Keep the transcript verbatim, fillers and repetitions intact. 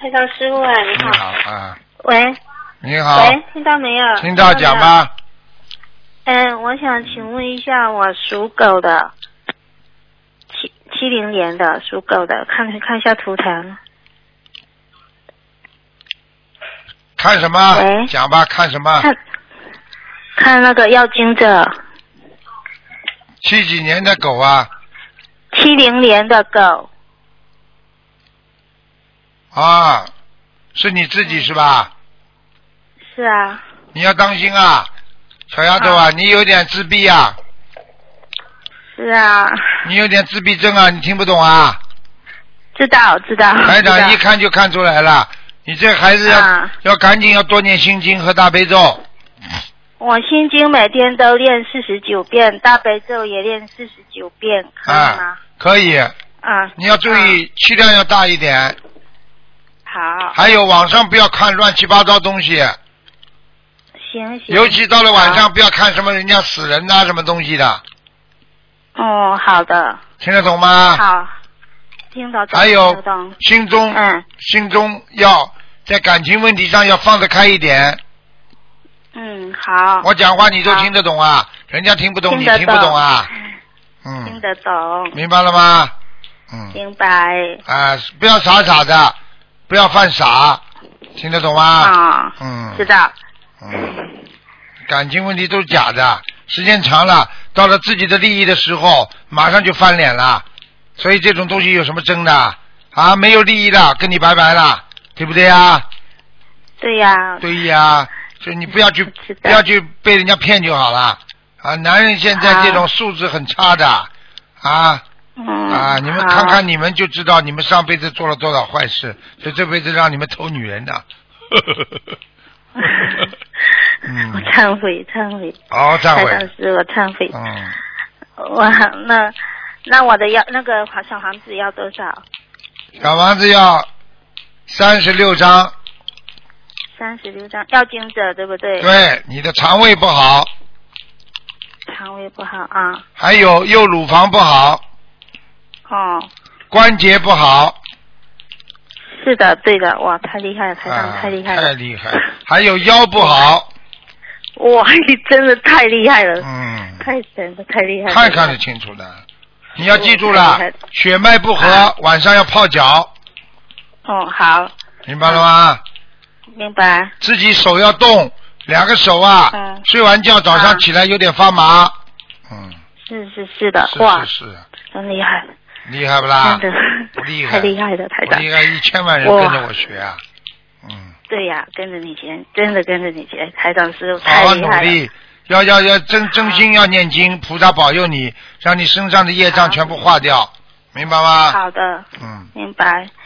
台长师傅啊，你好。 你好啊。 喂。 你好。 喂，听到没有？ 听到，讲吧。 嗯，我想请问一下，我属狗的，七七零年的属狗的，看看一下图腾。 看什么？ 喂。 讲吧，看什么？ 看，看那个要经者。 七几年的狗啊？ 七零年的狗。 啊，是你自己是吧？ 是啊。 你要当心啊，小丫头啊，你有点自闭啊。 是啊。 你有点自闭症啊，你听不懂啊？ 知道知道。 台长一看就看出来了，你这孩子要、啊、要赶紧要多念心经和大悲咒。 我心经每天都练四十九遍，大悲咒也练四十九遍，可以吗？ 啊、可以。 啊。 你要注意、啊、气量要大一点。 好。 还有网上不要看乱七八糟东西。 行行。 尤其到了晚上不要看什么人家死人呐、啊、什么东西的。 哦，好的。 听得懂吗？ 好。听得懂。 还有心中，嗯，心中要在感情问题上要放得开一点。 嗯，好。 我讲话你都听得懂啊？人家听不懂，你听不懂啊？嗯。 听得懂。 明白了吗？嗯。 明白。 啊，不要傻傻的，不要犯傻，听得懂吗？ 啊。 嗯。 知道。 嗯。感情问题都是假的，时间长了，到了自己的利益的时候，马上就翻脸了。所以这种东西有什么争的啊？没有利益的，跟你拜拜了，对不对呀？ 对呀。 对呀，所以你不要去不要去被人家骗就好了啊！男人现在这种素质很差的啊。 嗯。 啊，你们看看你们就知道你们上辈子做了多少坏事，所以这辈子让你们偷女人的。 嗯、我忏悔，忏悔。 哦，忏悔。 当时我忏悔。 嗯。 我那那我的要那个小房子要多少？ 小房子要三十六张。 三十六张，要经者对不对？ 对，你的肠胃不好。 肠胃不好啊。 还有右乳房不好。 哦。 关节不好。 是的，对的，哇，太厉害了，台长、啊、太厉害了， 太厉害了。还有腰不好。 哇，你真的太厉害了， 嗯， 太神了，太厉害了。 看看得清楚的，你要记住了，血脉不和、啊，晚上要泡脚。 哦，好。 明白了吗？ 明白。 自己手要动，两个手啊，嗯、睡完觉早上起来有点发麻。嗯。 是是是的， 是哇， 是是， 真厉害。 厉害不啦？ 真的， 不厉害， 太厉害了，台长。 厉害，一千万人跟着我学啊。嗯。 对呀、啊，跟着你学，真的跟着你学，台长师傅太厉害了。 好好努力，要要要真真心要念经，菩萨保佑你，让你身上的业障全部化掉，明白吗？ 好的。 嗯。 明白。